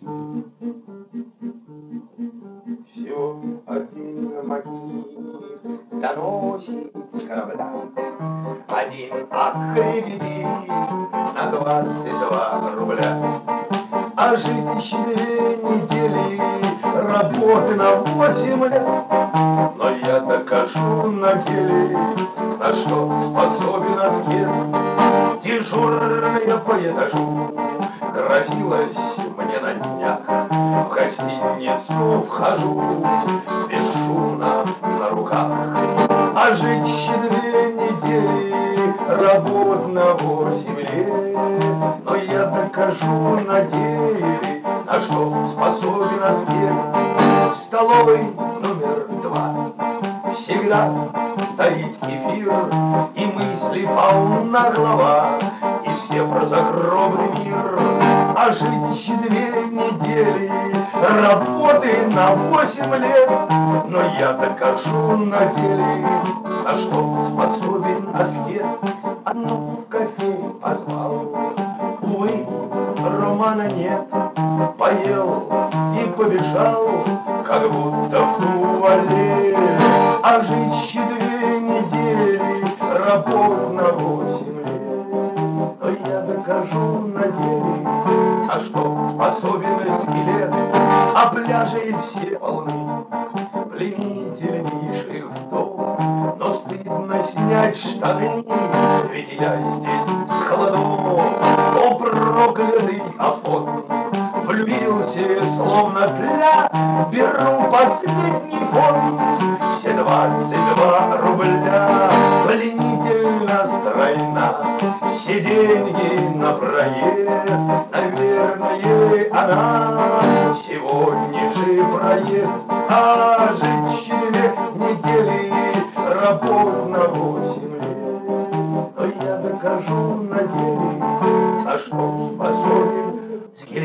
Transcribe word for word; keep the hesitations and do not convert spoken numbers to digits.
Все один мотив доносит с корабля. Один аккредит на двадцать два рубля. А жить еще две недели, работы на восемь лет. Но я докажу на деле, на что способен аскет. Дежурная по этажу грозилась мне на днях. В гостиницу вхожу бесшумно на руках. А женщин две недели, работ на восемь лет. Но я докажу на деле, на что способен аскет. В столовой номер два всегда стоит кефир, и мысли полна голова, и все про загробный мир. А жить еще две недели, работы на восемь лет. Но я докажу на деле, на что способен аскет. Одну в кофе позвал, увы, романа нет. Поел и побежал, как будто в туалет. А жить еще две недели, работ на восемь лет. Но я докажу на деле, на что способен скелет. А пляжи все полны пленительнейших вдов. Но стыдно снять штаны, ведь я здесь с холодов. О, проклятый Афон, влюбился словно тля. Беру последний фон, все двадцать два рубля. Пленительно стройна, все деньги на проезд. Наверное, она сегодня же проезд. А женщине недели, работ на восемь лет. Но я докажу на деле, на что способен скелет.